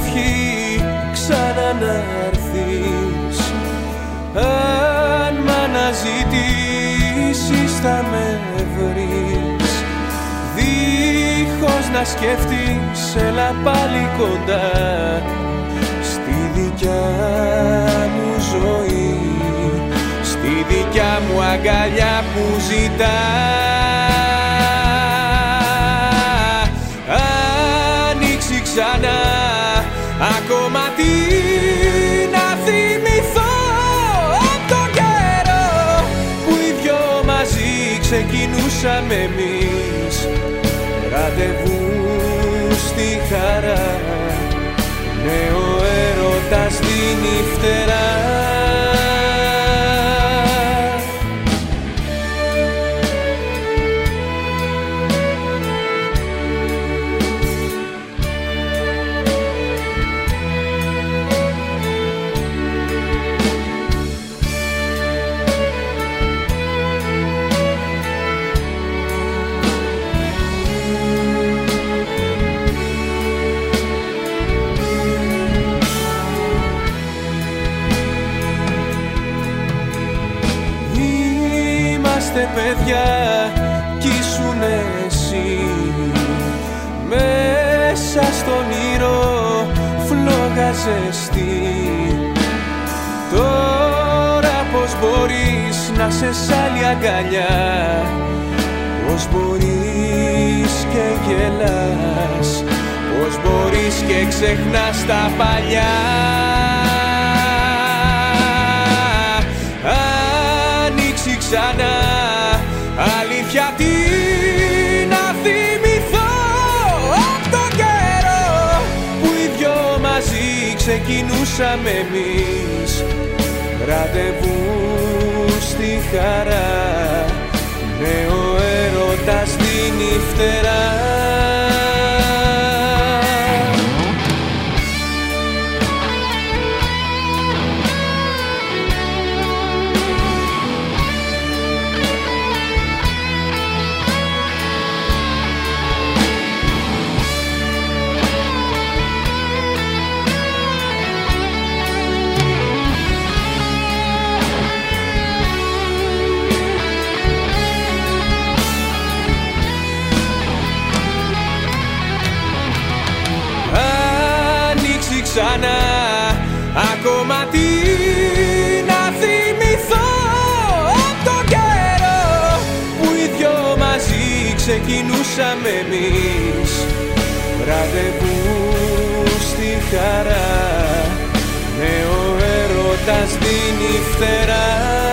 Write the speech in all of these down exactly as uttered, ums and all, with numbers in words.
ευχή ξανανάρθεις. Αν μ' αναζητήσεις θα με βρεις. Δίχως να σκεφτείς έλα πάλι κοντά στη δικιά μου ζωή, στη δικιά μου αγκαλιά που ζητά. Ανοίξει ξανά ακόμα τι να θυμηθώ απ' τον καιρό που οι δυο μαζί ξεκινούσαμε εμείς ραντεβού στη χαρά. Ναι, ο έρωτας δίνει φτερά. Παιδιά κι ήσουν εσύ μέσα στον ήρω φλόγα ζεστή. Τώρα πως μπορείς να σε σ' άλλη αγκαλιά, πως μπορείς και γελάς, πως μπορείς και ξεχνάς τα παλιά. Ανοίξει ξανά αλήθεια τι να θυμηθώ απ' τον καιρό που οι δυο μαζί ξεκινούσαμε εμείς ραντεβού στη χαρά. Ναι, ο έρωτας δίνει φτερά. Ξανά ακόμα τι να θυμηθώ απ' τον καιρό που οι δυο μαζί ξεκινούσαμε εμείς ραντεβού στη χαρά. Ναι, ο έρωτας δίνει φτερά.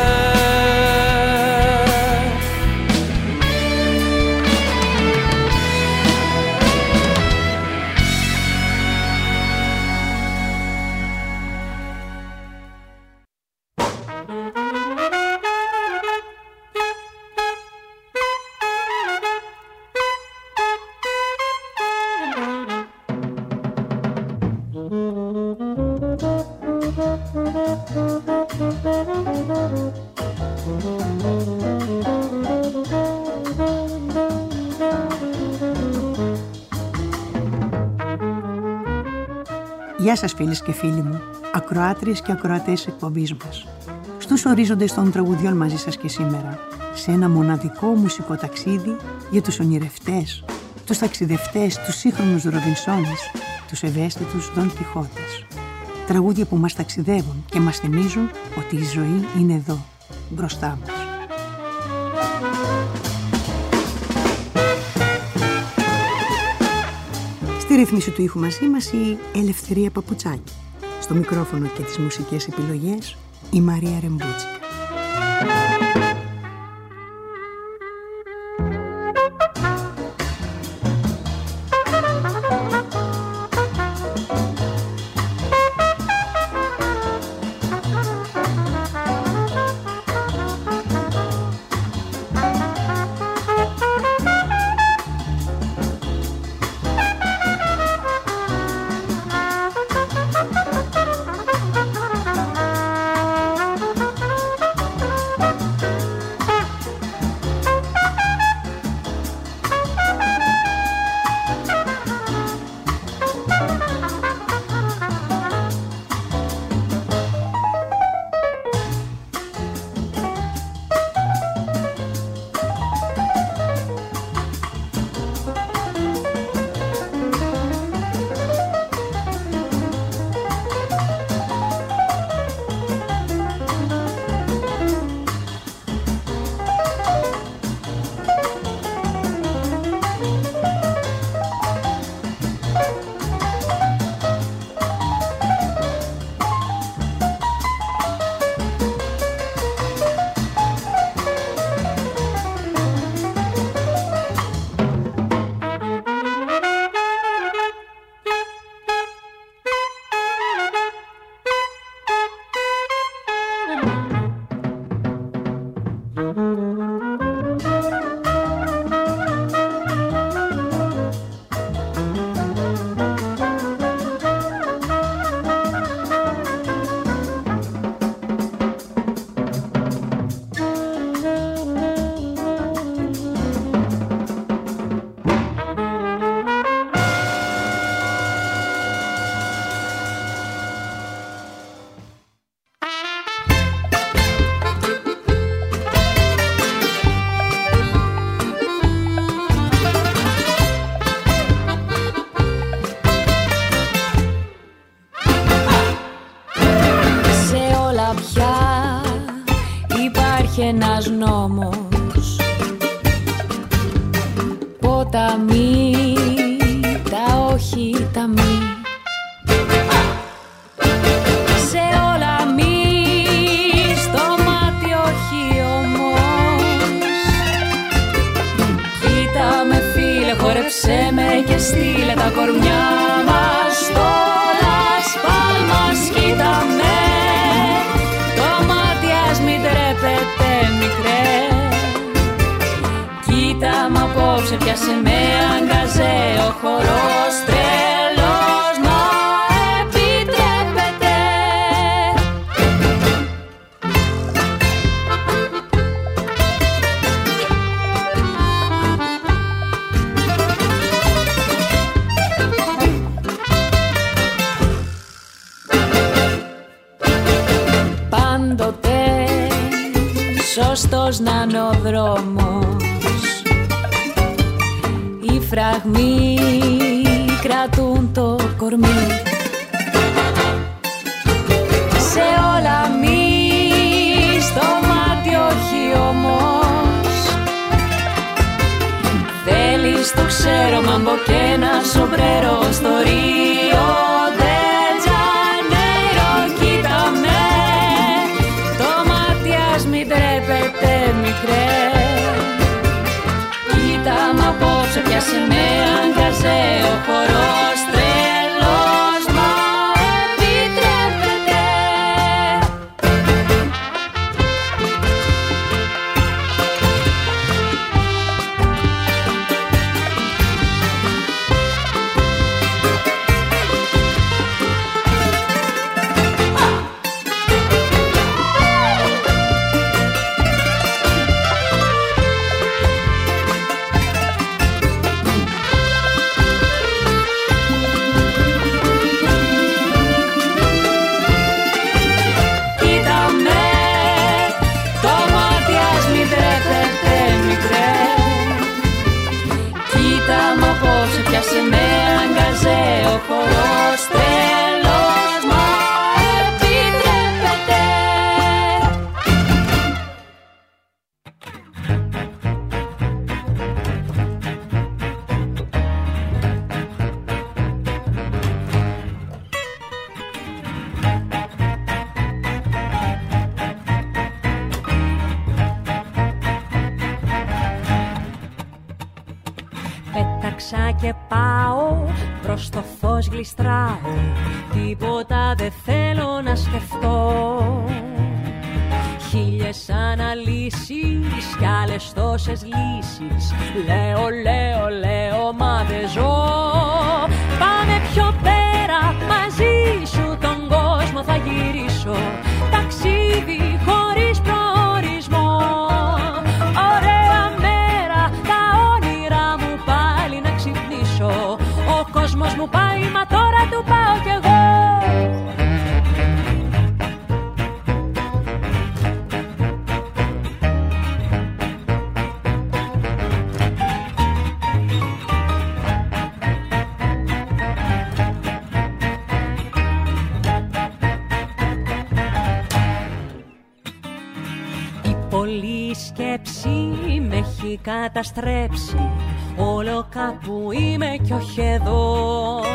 Γεια σας φίλες και φίλοι μου, ακροάτριες και ακροατές εκπομπής μας. Στους ορίζοντες των τραγουδιών μαζί σας και σήμερα, σε ένα μοναδικό μουσικό ταξίδι για τους ονειρευτές, τους ταξιδευτές, τους σύγχρονους Ροβινσόνες, τους ευαίσθητους Δον Κιχώτες. Τραγούδια που μας ταξιδεύουν και μας θυμίζουν ότι η ζωή είναι εδώ, μπροστά μας. Στη ρύθμιση του ήχου μαζί μας η Ελευθερία Παπουτσάκη. Στο μικρόφωνο και τις μουσικές επιλογές η Μαρία Ρεμπούτσικα. υπάρχει ένας νόμος. Ποταμί, τα όχι, τα μη. Σε όλα μη, στο μάτι όχι όμως. Κοίτα με φίλε, χόρεψέ με και στείλε τα κορμιά μας στο Las Palmas. Κοίτα με, το μάτι ας μην τρέπεται μικρέ. Κοίτα μ' απόψε πιάσε με αγκαζέ, ο χορός τρελός μα επιτρέπεται. Πάντοτε σωστός να είναι ο δρόμος. Οι φραγμοί κρατούν το κορμί. Σε όλα μη, στο μάτι όχι όμως. Θέλεις το ξέρω μάμπο και ένα σομπρέρο στο Ρίο ντε Τζανέιρο. Κοίτα με, το μάτι ας μην τρέπεται μικρέ. Κοίτα μ' απόψε πιάσε με αγκαζέ, ο χορός τρελός μα επιτρέπεται. Πιάσε με αγκαζέ, ο χορός τρελός μα επιτρέπεται. Πέταξα και πάω, προς το φως γλιστράω. Τίποτα δεν θέλω να σκεφτώ. Χίλιες αναλύσεις κι άλλες τόσες λύσεις. Λέω, λέω, λέω, μα δεν ζω. Πάμε πιο πέρα, μαζί σου τον κόσμο θα γυρίσω. Ταξίδι χωρίς προορισμό. Ωραία μέρα, τα όνειρά μου πάλι να ξυπνήσω. Ο κόσμος μου πάει, μα τώρα του πάω κι εγώ. Η πολλή σκέψη με έχει καταστρέψει. Όλο κάπου είμαι κι όχι εδώ.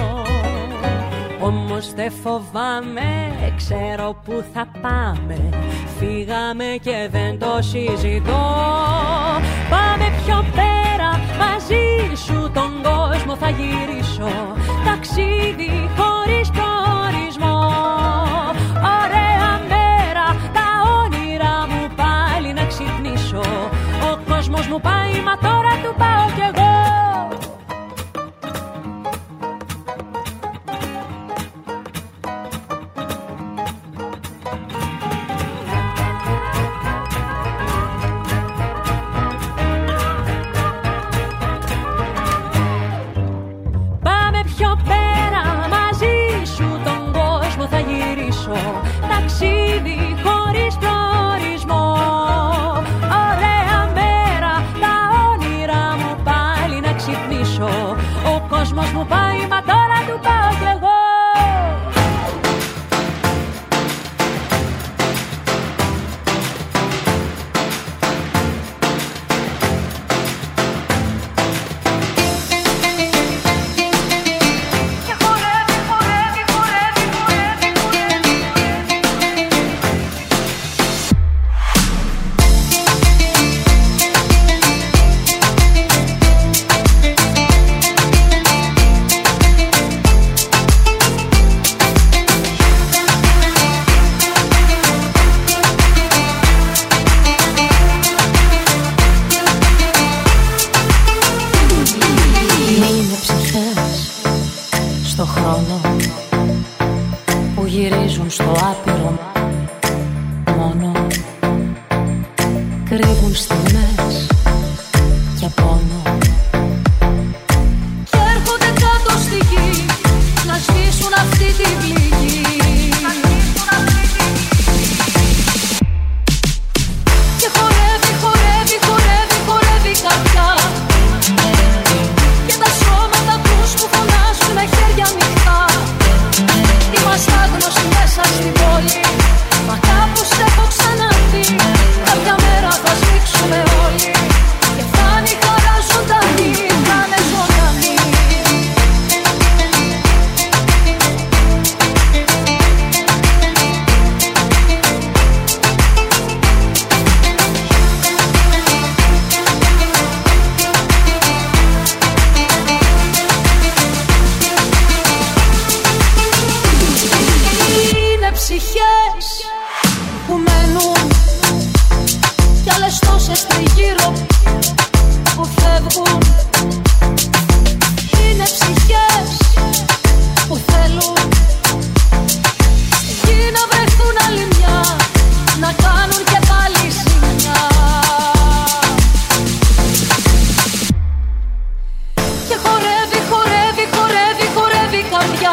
Όμως δεν φοβάμαι, ξέρω που θα πάμε. Φύγαμε και δεν το συζητώ. Πάμε πιο πέρα, μαζί σου τον κόσμο θα γυρίσω. Ταξίδι χωρίς προορισμό. Ωραία μέρα, τα όνειρά μου πάλι να ξυπνήσω. Ο κόσμος μου πάει, μα τώρα του πάω κι εγώ. Πάμε πιο πέρα, μαζί σου γυρίζουν στο άπειρο μόνο. Κρύβουν στιγμές και πόνο. Και έρχονται κάτω στη γη να σβήσουν αυτή τη πληγή. Και χορεύει, χορεύει, χορεύει, χορεύει η καρδιά. Και τα σώματα τους που φωνάζουν με χέρια ανοιχτά. Είμαστε άγνωστοι μέσα στην πόλη, μα κάπου σε έχω ξαναδεί. Κάποια μέρα θα σφίξουμε όλοι και θα είναι η χαρά ζωντανή, θα είναι ζωντανή. Είναι ψυχές που μένουν κι άλλες τόσες τριγύρω που φεύγουν. Είναι ψυχές που θέλουν εκεί να βρεθούν άλλη μια, να κάνουν και πάλι ζημιά. Και χορεύει, χορεύει, χορεύει, χορεύει η καρδιά.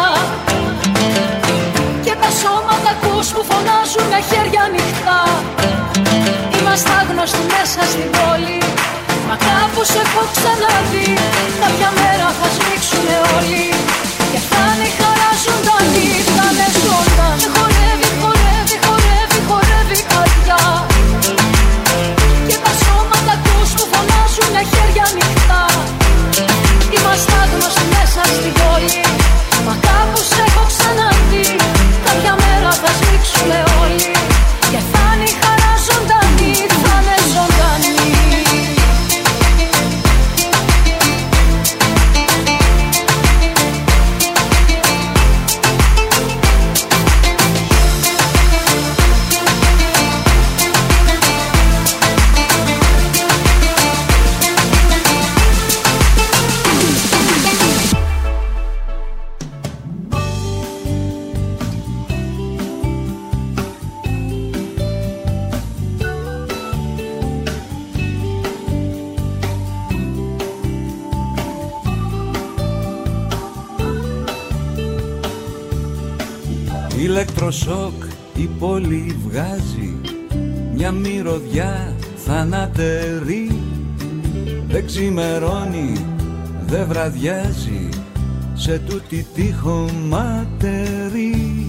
Και τα σώματα ακούς που φωνάζουν με χέρια ανοιχτά. Είμαστε άγνωστοι μέσα στην πόλη, μα κάπου σε έχω ξαναδεί. Κάποια μέρα θα σφίξουμε όλοι και θα είναι η χαρά ζωντανή, θα είναι ζωντανή. Και χορεύει, χορεύει, χορεύει, χορεύει η καρδιά. Και τα σώματα ακούς που φωνάζουν με χέρια ανοιχτά. Είμαστε άγνωστοι μέσα στην πόλη, μα κάπου σε έχω ξαναδεί. Κάποια μέρα θα σφίξουμε όλοι και θα είναι η χαρά ζωντανή, θα είναι ζωντανή. Ηλεκτροσόκ η πόλη βγάζει μια μυρωδιά θανατερή. Δεν ξημερώνει, δεν βραδιάζει σε τούτη τη χωματερή.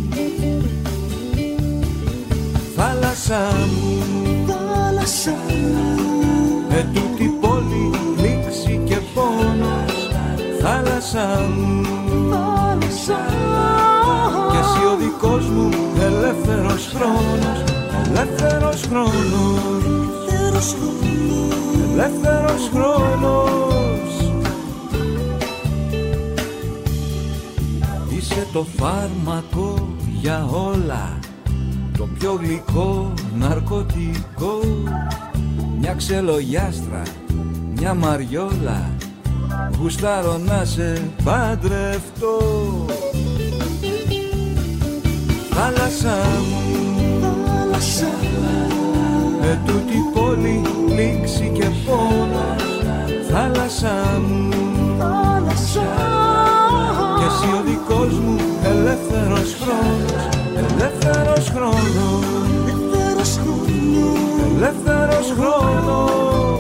Θάλασσα μου, θάλασσα μου, ε, τούτη πόλη λήξη και πόνος. Θάλασσα μου, θάλασσα και εσύ ο δικός μου ελεύθερος χρόνος. Ελεύθερος χρόνος, ελεύθερος χρόνος, ελεύθερος χρόνος. Είσαι το φάρμακο για όλα, το πιο γλυκό ναρκωτικό. Μια ξελογιάστρα, μια μαριόλα, γουστάρω να σε παντρευτώ. Θάλασσα μου, θάλασσα μου, ε, τούτη πόλη λήξη και πόνος. Θάλασσα μου, θάλασσα και εσύ ο δικός μου ελεύθερος χρόνος. Ελεύθερος χρόνος, ελεύθερος χρόνος, ελεύθερος χρόνος.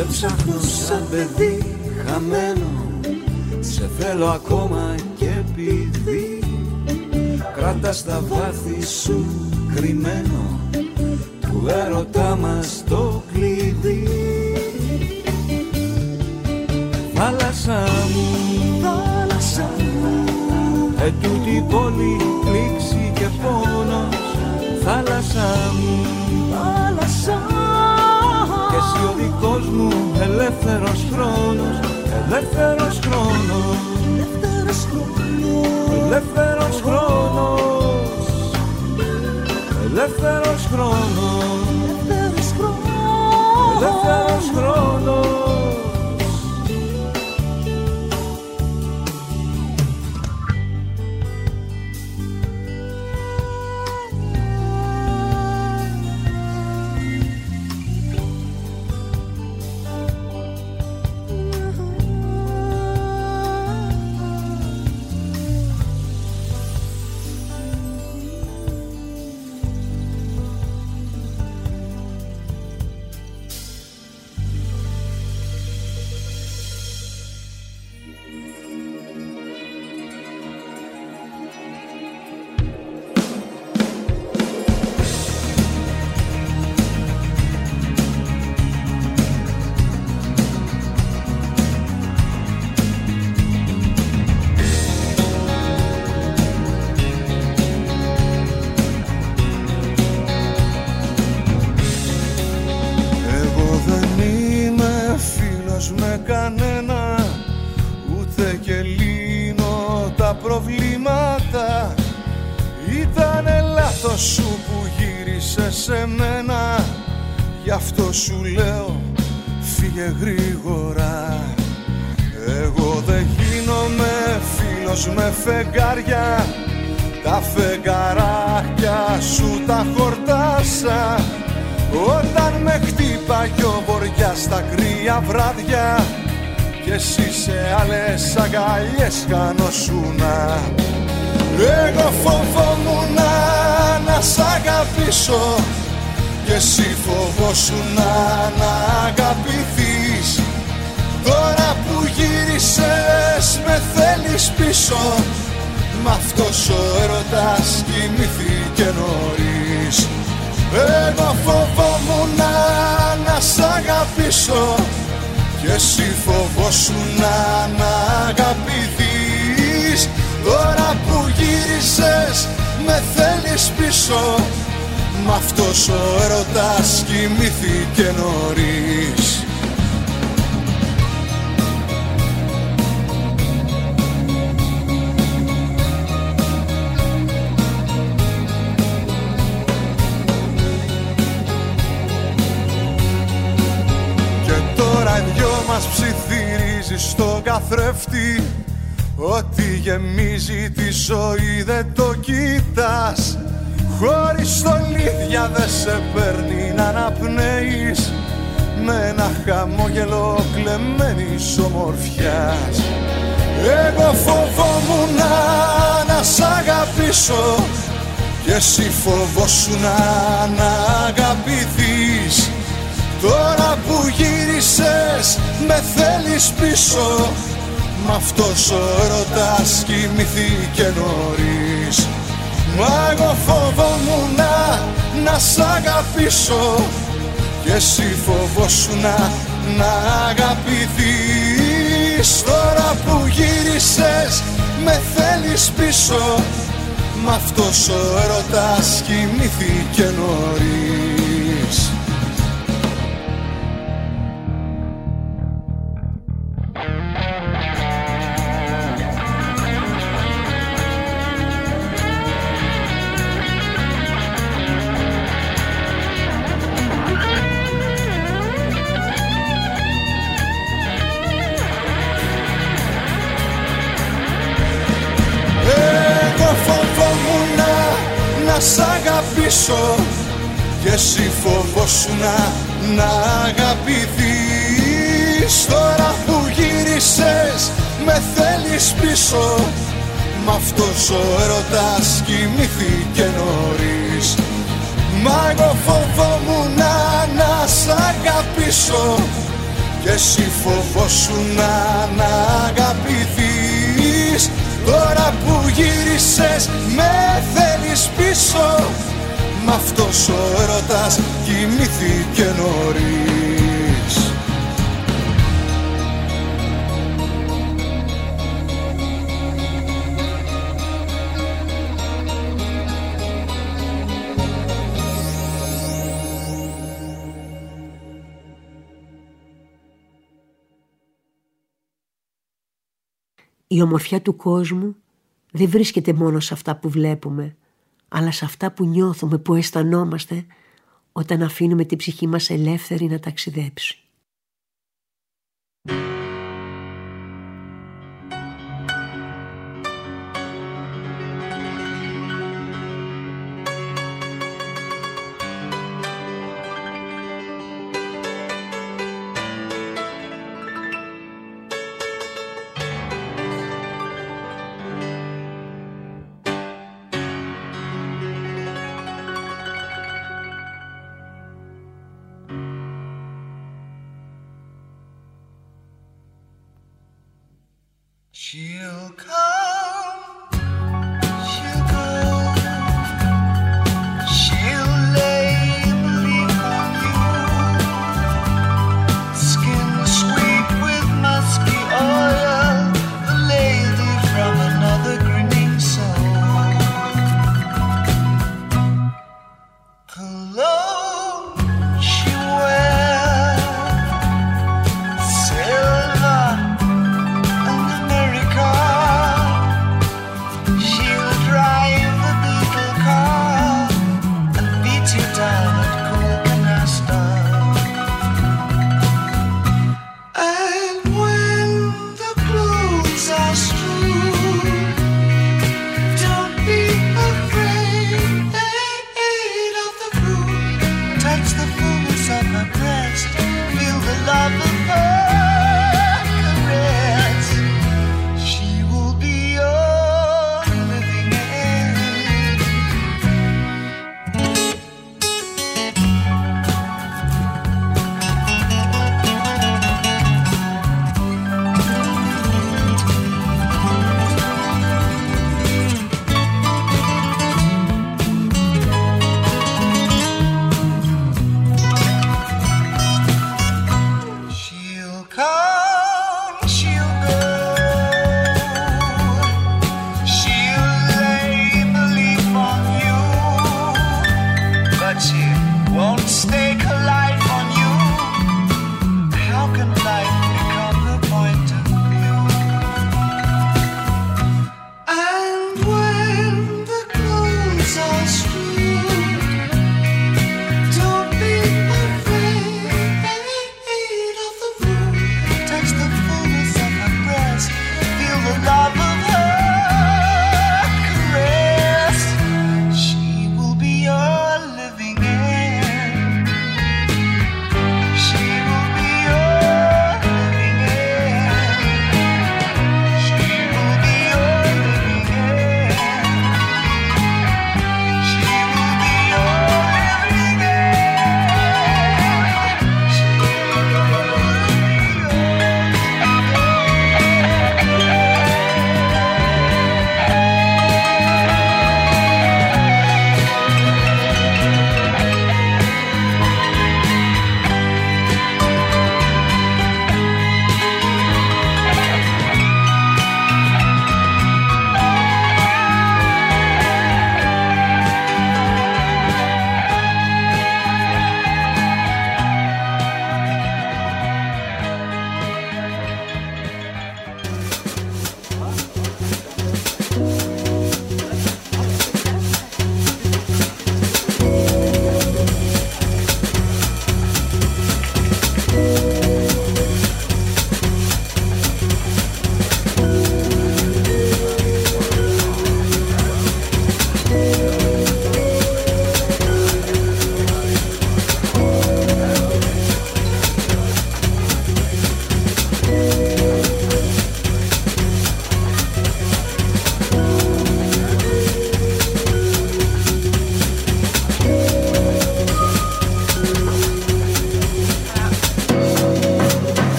Σε ψάχνω σαν παιδί χαμένο, σε θέλω ακόμα και επειδή κράτας τα βάθη σου κρυμμένο του έρωτά μας το κλειδί. Θάλασσα μου, θάλασσα μου, ετούτη πόλη πλήξη και πόνος. Θάλασσα μου, θάλασσα μου, και εσύ ο δικός μου ελεύθερος χρόνος. Ελεύθερος χρόνος, ελεύθερος χρόνος, ελεύθερος χρόνος, ελεύθερος χρόνος, ελεύθερος χρόνος. Σου λέω φύγε γρήγορα. Εγώ δεν γίνομαι φίλος με φεγγάρια. Τα φεγγαράκια σου τα χορτάσα όταν με χτύπαγε ο βοριάς στα κρύα βράδια και εσύ σε άλλες αγκαλιές χανόσουνα. Εγώ φοβόμουν να σ' αγαπήσω και εσύ φοβόσουν να, να αγαπηθείς. Τώρα που γύρισες με θέλεις πίσω, μ' αυτός ο έρωτας κοιμήθηκε νωρίς. Εγώ φοβόμουν να, να σ' αγαπήσω και εσύ φοβόσουν να, να αγαπηθείς. Τώρα που γύρισες με θέλεις πίσω, μ' αυτός ο έρωτας κοιμήθηκε νωρίς. Και τώρα οι δυο μας ψιθυρίζει στον καθρέφτη. Ό,τι γεμίζει τη ζωή δεν το κοιτάς. Χωρίς στολίδια δε σε παίρνει να αναπνέεις με ένα χαμόγελο κλεμμένης ομορφιάς. Εγώ φοβόμουν να, να σ' αγαπήσω και εσύ φοβόσουν να, να αγαπηθείς. Τώρα που γύρισες με θέλεις πίσω, μ' αυτός ο έρωτας κοιμήθηκε νωρίς. Μα εγώ φοβόμουν να, να σ' αγαπήσω και εσύ φοβόσουν να, να αγαπηθείς. Τώρα που γύρισες με θέλεις πίσω, μ' αυτός ο έρωτας κοιμήθηκε νωρίς. Σ' αγαπήσω και εσύ φοβόσουν να, να αγαπηθείς. Τώρα που γύρισες με θέλεις πίσω, μ' αυτός ο έρωτας κοιμήθηκε νωρίς. Μα εγώ φοβόμουν να, να σ' αγαπήσω εσύ φοβόσουν να αγαπηθείς. Τώρα που γύρισες με θέλεις πίσω, μ' αυτός ο έρωτας κοιμήθηκε νωρίς. Η ομορφιά του κόσμου δεν βρίσκεται μόνο σε αυτά που βλέπουμε, αλλά σε αυτά που νιώθουμε, που αισθανόμαστε όταν αφήνουμε την ψυχή μας ελεύθερη να ταξιδέψει.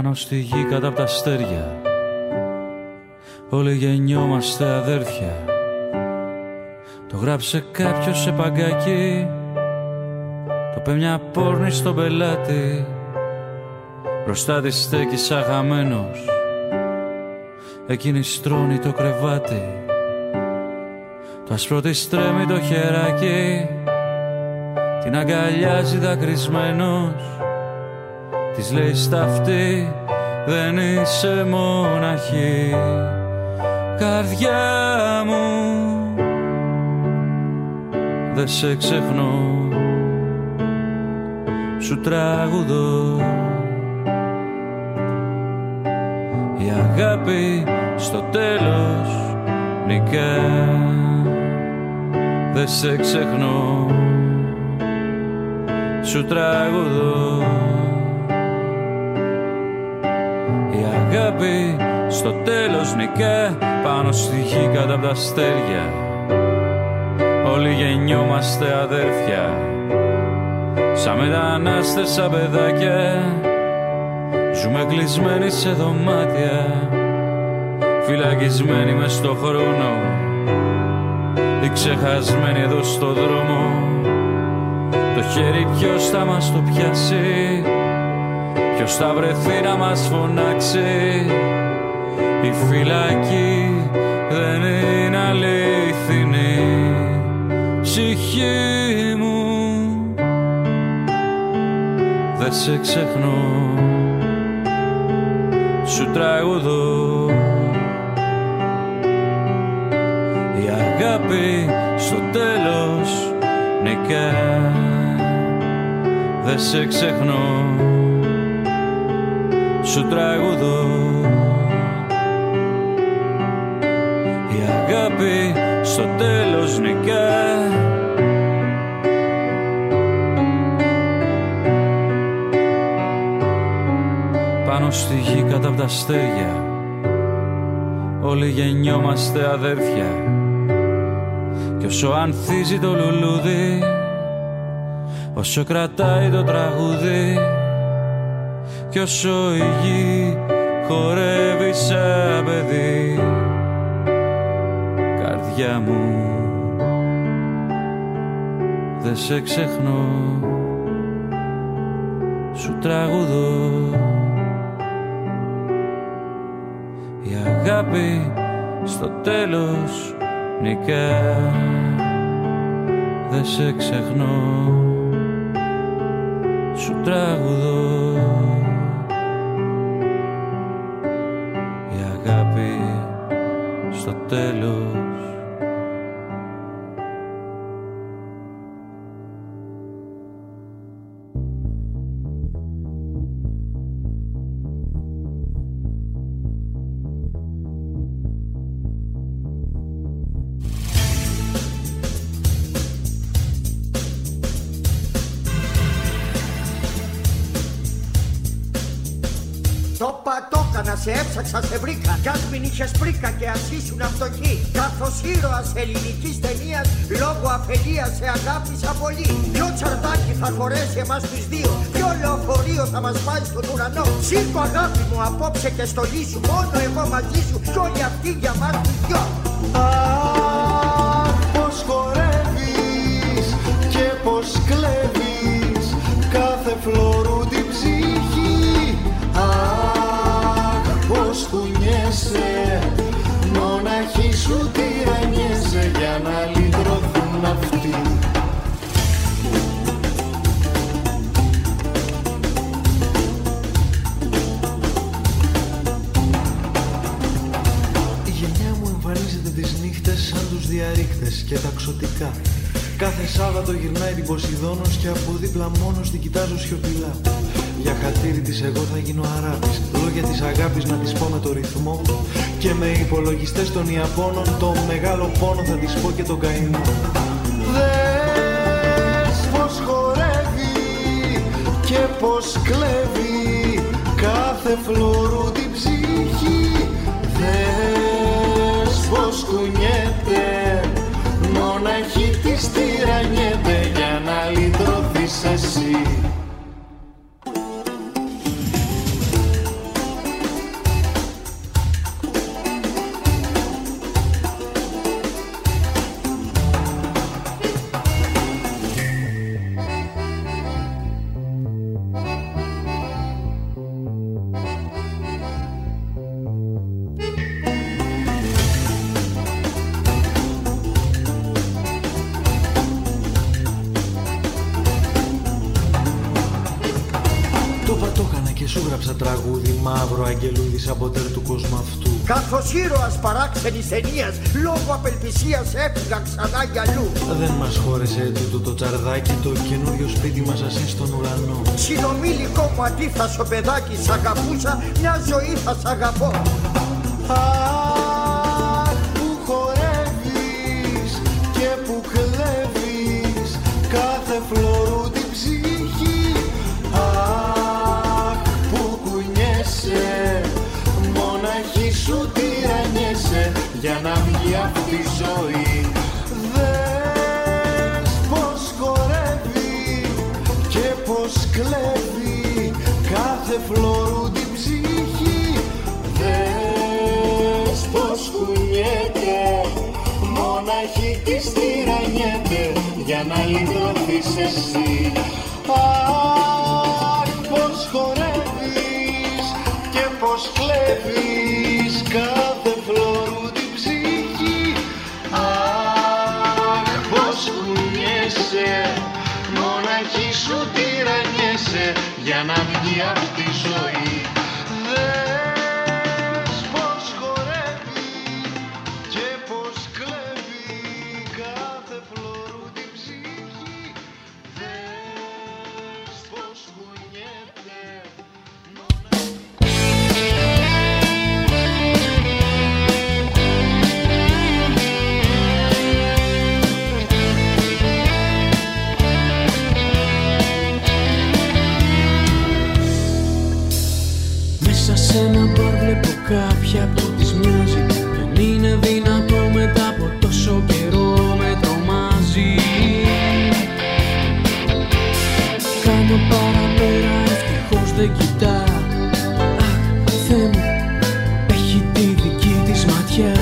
Πάνω στη γη κάτω απ' τα αστέρια όλοι γεννιόμαστε αδέρφια. Το γράψε κάποιος σε παγκάκι, το είπε μια πόρνη στον πελάτη. Μπροστά της στέκει σαν χαμένος, εκείνη στρώνει το κρεβάτι. Το άσπρο της τρέμει το χεράκι, την αγκαλιάζει δακρυσμένος. Της λέει στα αυτή δεν είσαι μοναχή. Καρδιά μου δεν σε ξεχνώ, σου τραγουδώ. Η αγάπη στο τέλος νικά, δεν σε ξεχνώ, σου τραγουδώ. Η αγάπη στο τέλος νικά, πάνω στη γη κάτω απ' τα αστέρια όλοι γεννιόμαστε αδέρφια. Σαν μετανάστες, σαν παιδάκια, ζούμε κλεισμένοι σε δωμάτια, φυλακισμένοι μες στο χρόνο ή ξεχασμένοι εδώ στο δρόμο. Το χέρι ποιος θα μας το πιάσει, ποιος θα βρεθεί να μας φωνάξει. Η φυλακή δεν είναι αληθινή. Ψυχή μου δεν σε ξεχνώ, σου τραγουδώ. Η αγάπη στο τέλος νικά, δεν σε ξεχνώ, σου τραγουδώ. Η αγάπη στο τέλος νικά. Πάνω στη γη κάτω απ' τα αστέρια όλοι γεννιόμαστε αδέρφια. Κι όσο ανθίζει το λουλούδι, όσο κρατάει το τραγούδι, κι όσο η γη χορεύει σαν παιδί, καρδιά μου δεν σε ξεχνώ, σου τραγουδώ. Η αγάπη στο τέλος νικά, δεν σε ξεχνώ, σου τραγουδώ. Η αγάπη στο τέλος. Σε έψαξα, σε βρήκα. Κι ας μην είχες πρίκα και ας ήσουν φτωχή. Καθώς ήρωας ελληνικής ταινίας, λόγω αφελίας σε αγάπησα πολύ. Ποιο τσαρτάκι θα χωρέσει εμάς τους δύο, ποιο λεωφορείο θα μας πάει στον ουρανό. Σήκω αγάπη μου απόψε και στολίσου, μόνο εγώ μαζί σου κι όλοι αυτοί για μας τους δυο. Αχ, πως χορεύεις και πως κλέβεις κάθε φλόρου την ψυχή. Αχ, πως κουνιέσαι, μοναχή σου τυραννιέσαι για να λυτρωθούν αυτοί. Η γενιά μου εμφανίζεται τις νύχτες σαν τους διαρρήκτες και τα ξωτικά. Κάθε Σάββατο γυρνάει την Ποσειδώνος και από δίπλα μόνος την κοιτάζω σιωπηλά. Για χατήρι της εγώ θα γίνω αράπης, λόγια της αγάπης να της πω με το ρυθμό. Και με υπολογιστές των Ιαπώνων το μεγάλο πόνο θα της πω και τον καημό. Δες πως χορεύει και πως κλέβει κάθε φλόρου την ψυχή. Δες πως κουνιέται, μοναχή της τυραννιέται για να λυτρωθείς εσύ. μαύρο αγγελούδης από τέρ του κόσμου αυτού. Καθώς ήρωας παράξενης ταινίας, λόγω απελπισίας έφυγα ξανά για αλλού. Δεν μας χώρεσε τούτο το τσαρδάκι, το καινούριο σπίτι μας ασύν στον ουρανό. Συνομήλικο μου αντίφασο παιδάκι, σ' αγαπούσα, μια ζωή θα σ' αγαπώ. Αχ, που χορεύεις και που κλέβεις κάθε φλωρού την ψυχή. Αχ, που κουνιέσαι, μοναχή σου τυραννιέσαι για να βγει αυτή η ζωή. Δες πως χορεύει και πως κλέβει κάθε φλωρού την ψυχή. Δες πως κουνιέται, μοναχή της τυραννιέται για να λυτρωθείς εσύ. Αχ, πως χορεύεις και πως κλέβεις κάθε φλωρού την ψυχή. Αχ, πως κουνιέσαι, μοναχή σου τυραννιέσαι για να βγει αυτή η ζωή. Δες πως χορεύει και πως κλέβει κάθε φλωρού την ψυχή. Δες πως κουνιέται. Μέσα σε ένα μπαρ βλέπω κάποια που της μοιάζει. Δεν είναι δυνατό μετά από τόσο καιρό με τρομάζει. Κάνω παραπέρα, ευτυχώς δεν κοιτά. Αχ, Θεέ μου, έχει τη δική της ματιά.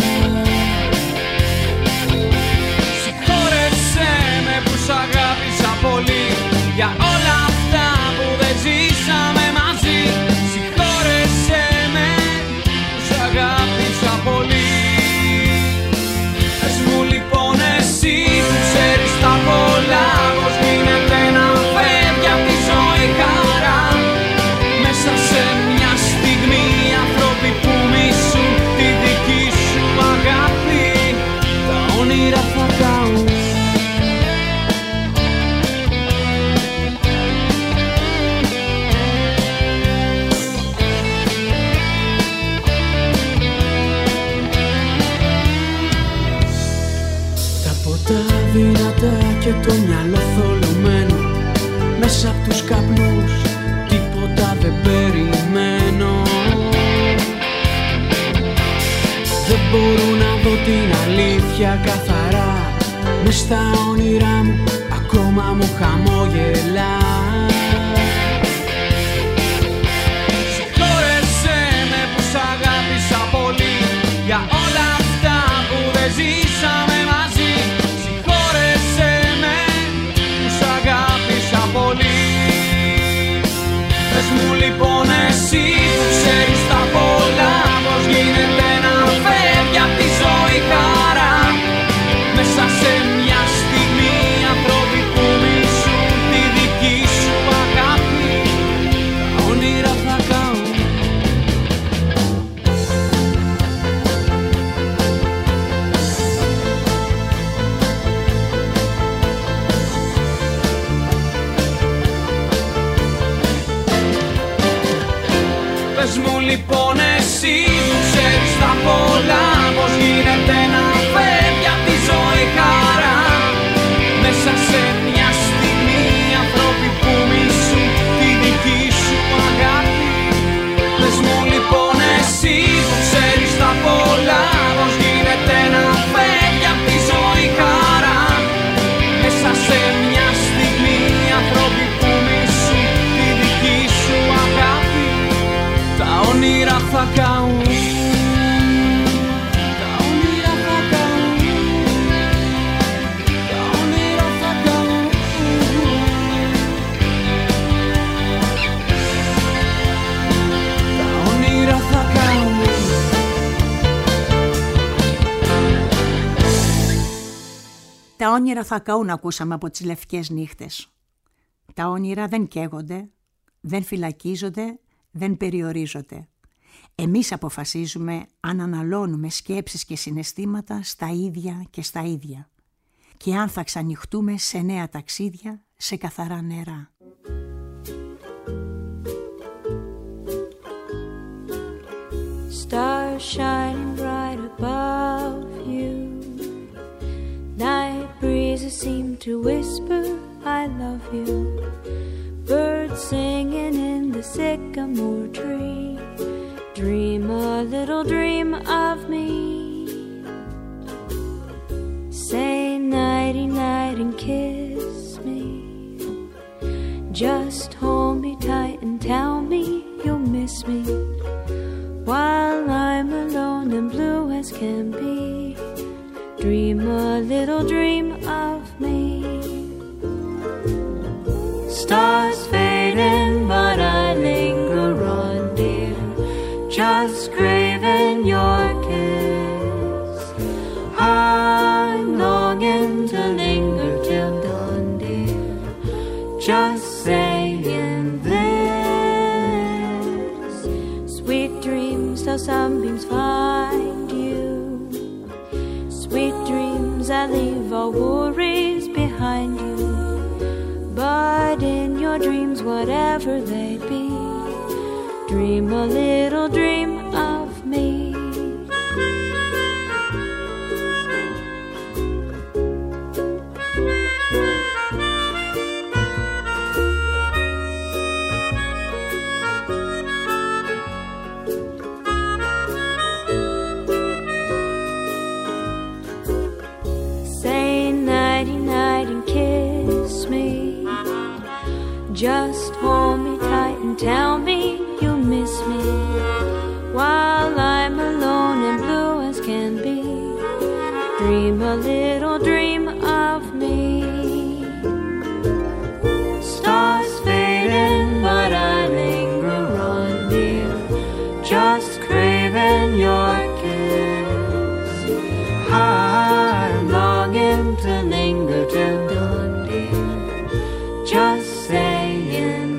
Συγχώρεσέ με που σ' αγάπησα πολύ, για όλα αυτά που δεν ζήσαμε μαζί. Συγχώρεσέ με που σ' αγάπησα πολύ. Πες μου λοιπόν εσύ που ξέρεις τα πολλά, πως γίνεται να φεύγει απ' τη ζωή χαρά. Μέσα σε μια στιγμή οι άνθρωποι που μισούν τη δική σου αγάπη, τα όνειρα θα καούν. Δυνατά και το μυαλό θολωμένο, μέσα απ' τους καπνούς τίποτα δεν περιμένω. Δεν μπορώ να δω την αλήθεια καθαρά, μες στα όνειρά μου ακόμα μου χαμόγελα. Συγχώρεσέ με που σ' αγάπησα πολύ, για όλα αυτά που δεν ζήσαμε μαζί. Συγχώρεσέ με που σ' αγάπησα πολύ. Πες μου λοιπόν εσύ που ξέρεις τα πολλά, πως γίνεται να φεύγει απ' τη ζωή χαρά. Μέσα σε μια στιγμή οι άνθρωποι που μισούν τη δική σου αγάπη, τα όνειρα θα καούν. Πες μου λοιπόν εσύ που ξέρεις τα πολλά, πως γίνεται να φεύγει απ' τη ζωή χαρά. Μέσα σε μια στιγμή οι άνθρωποι που μισούν τη δική σου αγάπη. Πες μου λοιπόν εσύ που ξέρεις τα πολλά, πως γίνεται να φεύγει απ' τη ζωή χαρά. Μέσα σε μια στιγμή οι άνθρωποι που μισούν τη δική σου αγάπη, τα όνειρα θα καούν. Τα όνειρα θα καούν. Τα όνειρα θα καούν. Τα όνειρα θα καούν. Τα όνειρα θα καούν, ακούσαμε από τις Λευκές Νύχτες. Τα όνειρα δεν καίγονται, δεν φυλακίζονται, δεν περιορίζονται. Εμείς αποφασίζουμε αν αναλώνουμε σκέψεις και συναισθήματα στα ίδια και στα ίδια και αν θα ξανοιχτούμε σε νέα ταξίδια, σε καθαρά νερά. Stars shining bright above you. Night breezes seem to whisper, I love you. Birds singing in the sycamore tree. Dream a little dream of me. Say nighty night and kiss me. Just hold me tight and tell me you'll miss me. While I'm alone and blue as can be, dream a little dream of me. Stars fading, but I linger on, dear, just craving your kiss. I'm longing to linger till dawn, dear, just saying this. Sweet dreams till sunbeams find you. Sweet dreams that leave all worries behind you. But in your dreams, whatever they be, dream a little dream of me. Say nighty night and kiss me. Just hold me tight and tell me you'll miss me. While I'm alone and blue as can be, dream a little dream of me. Stars fading, but I linger on, dear, just craving your kiss. I'm longing to linger till dawn, dear, just saying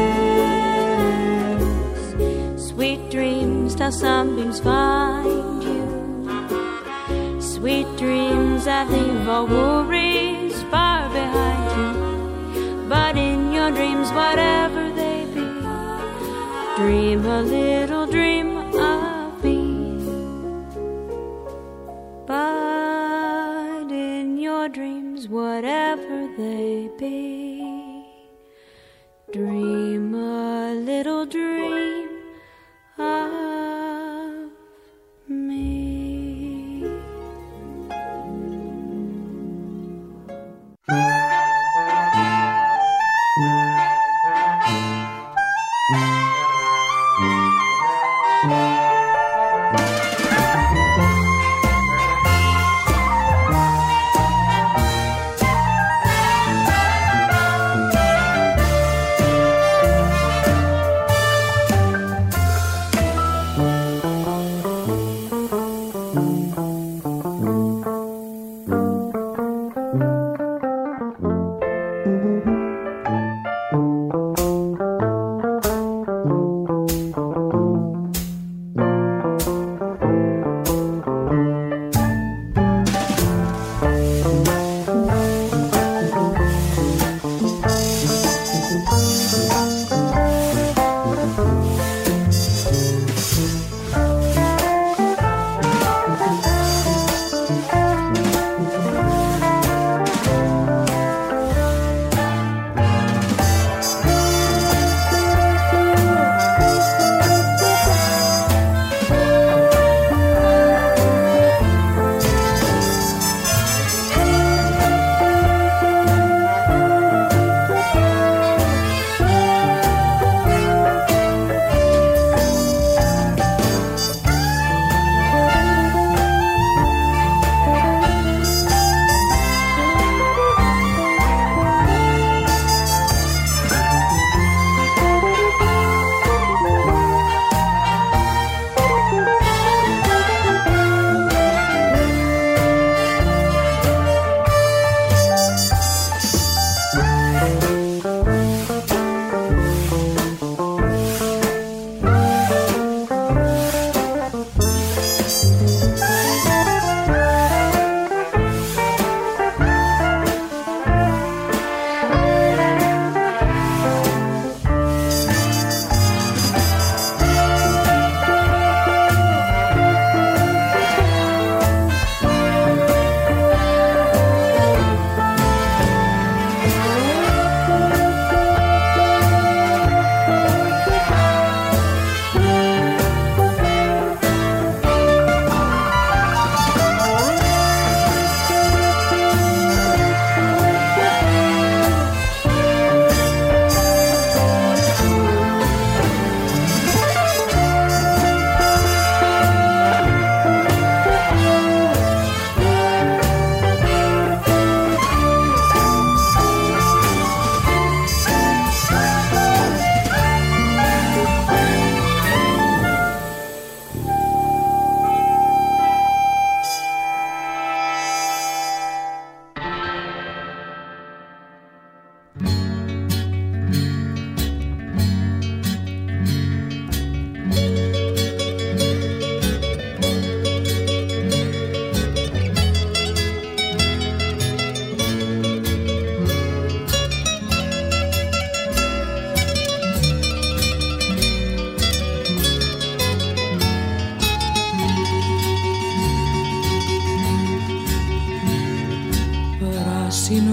this. Sweet dreams till sunbeams find you. Sweet dreams that leave all worries far behind you. But in your dreams, whatever they be, dream a little dream of me. But in your dreams, whatever they be, dream a little dream of me.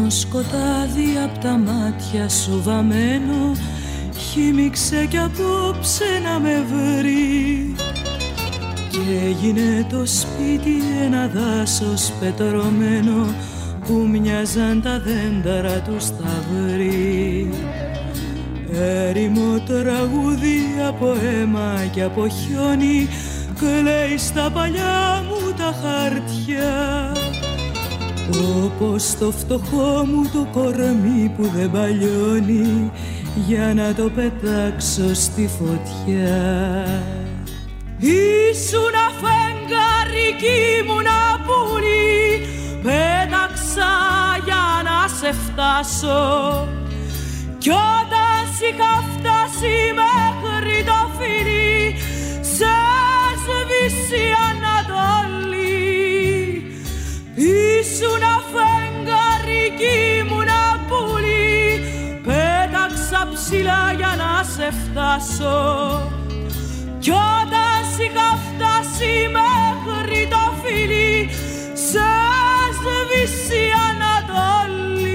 Άσπρο σκοτάδι απ' τα μάτια σου βαμμένο χύμιξε κι απόψε να με βρει και έγινε το σπίτι ένα δάσος πετρωμένο που μοιάζαν τα δέντρα του σταυρί. Έρημο τραγούδι από αίμα και από χιόνι κλαίει στα παλιά μου τα χαρτιά, όπως το φτωχό μου το κορμί που δεν παλιώνει για να το πετάξω στη φωτιά. Ήσουν αφέγγαρη κι ήμουνα πουλί, πέταξα για να σε φτάσω κι όταν σ' είχα φτάσει μέχρι το φιλί σε σβήσει η Ανατολή. Ήσουν αφέγγαρη κι ήμουνα πουλί, πέταξα ψηλά για να σε φτάσω κι όταν σ' είχα φτάσει μέχρι το φιλί σε σβήσει η Ανατολή.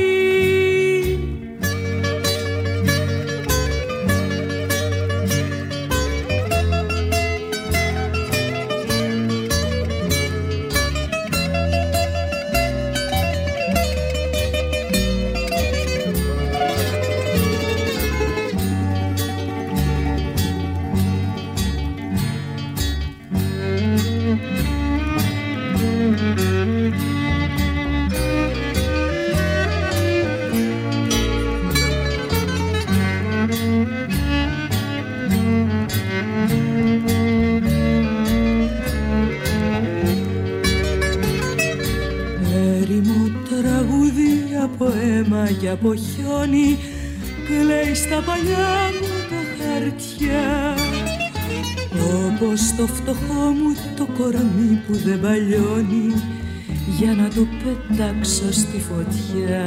Και από χιόνι κλαίει στα παλιά μου τα χαρτιά, όπως το φτωχό μου το κορμί που δεν παλιώνει για να το πετάξω στη φωτιά.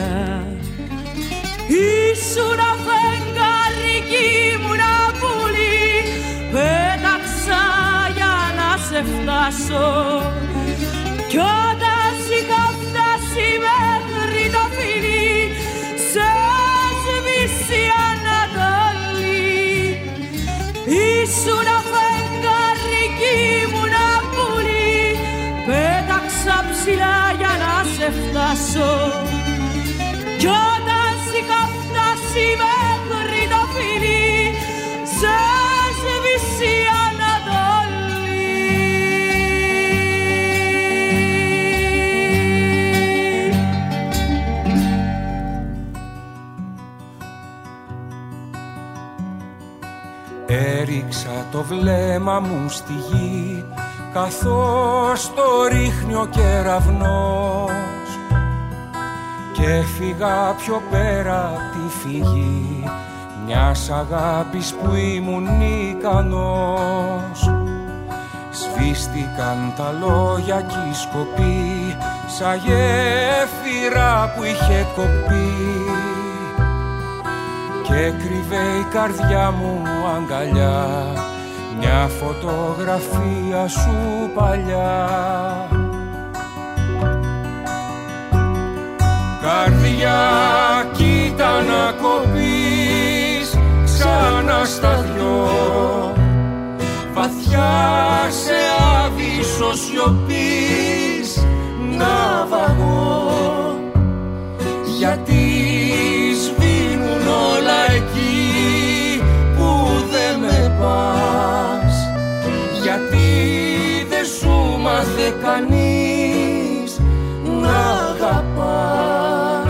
Ήσουν αφέγγαρη κι ήμουνα πουλί, πέταξα για να σε φτάσω κι όταν σ' είχα φτάσει μέχρι το φιλί σε σβήσει η Ανατολή. Ήσουν αφέγγαρη κι ήμουνα πουλί, πέταξα ψηλά για να σε φτάσω κι όταν σ' είχα φτάσει μέχρι το φιλί σε σβήσει η Ανατολή. Έριξα το βλέμμα μου στη γη καθώς το ρίχνει ο κεραυνός και έφυγα πιο πέρα απ' τη φυγή μιας αγάπης που ήμουν ικανός. Σβήστηκαν τα λόγια κι η σκοπή σαν γέφυρα που είχε κοπεί και κρύβε η καρδιά μου αγκαλιά μια φωτογραφία σου παλιά. Καρδιά κοίτα να κοπείς ξανά στα δυο, βαθιά σε άβυσσο σιωπής να βαγώ, γιατί σβήνουν όλα εκεί που δεν με πας, γιατί δεν σου μάθε κανείς να αγαπάς.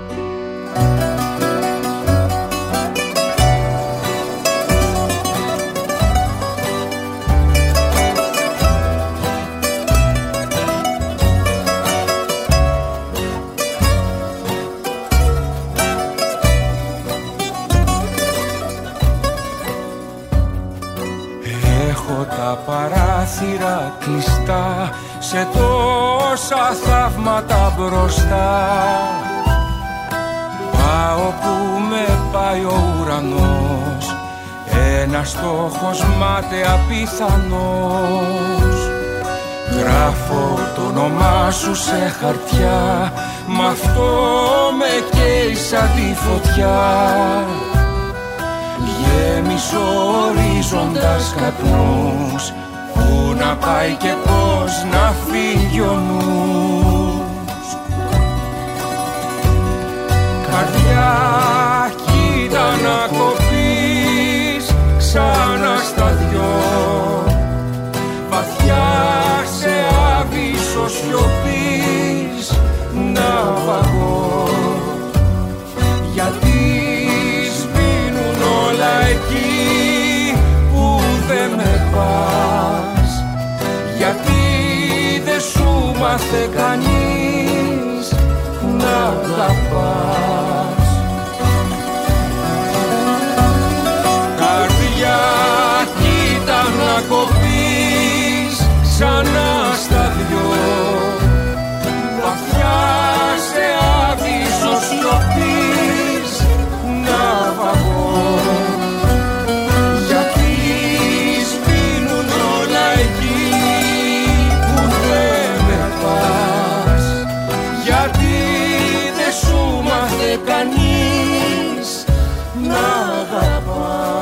Τα παράθυρα κλειστά σε τόσα θαύματα μπροστά. Πάω που με πάει ο ουρανός, ένας στόχος μάταια πιθανός. γράφω το όνομά σου σε χαρτιά, μ' αυτό με καίει σαν τη φωτιά. Γέμισε ορίζοντας καπνούς, πού να πάει και πώς να φύγει ο νους. Καρδιά, κοίτα να κοπείς ξανά στα δυο, βαθιά σε άβυσσο σιωπής να βαγώ. Γιατί σβήνουν όλα εκεί που δεν με πας, γιατί δεν σου μάθε κανείς να αγαπάς. Καρδιά, κοίτα να κοπείς ξανά στα δυο, βαθιά σε άβυσσο σιωπής να βαγώ. Γιατί σβήνουν όλα εκεί που δεν με πας, γιατί δεν σου μάθε κανείς να αγαπάς.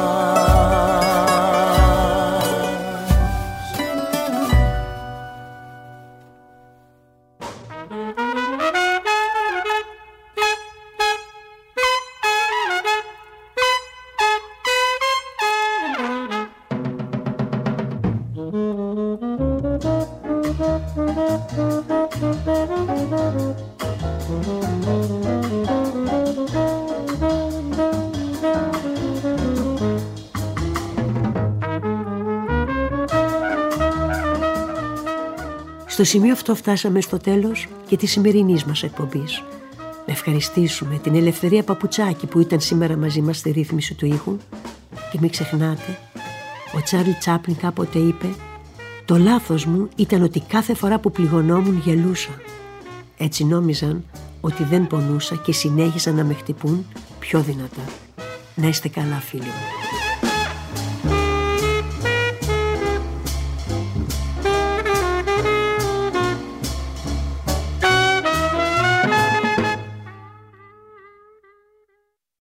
Στο σημείο αυτό φτάσαμε στο τέλος και της σημερινής μας εκπομπής. Να ευχαριστήσουμε την Ελευθερία Παπουτσάκη που ήταν σήμερα μαζί μας στη ρύθμιση του ήχου. Και μην ξεχνάτε, ο Τσάρλι Τσάπλιν κάποτε είπε «Το λάθος μου ήταν ότι κάθε φορά που πληγωνόμουν γελούσα». Έτσι νόμιζαν ότι δεν πονούσα και συνέχισαν να με χτυπούν πιο δυνατά. Να είστε καλά, φίλοι μου.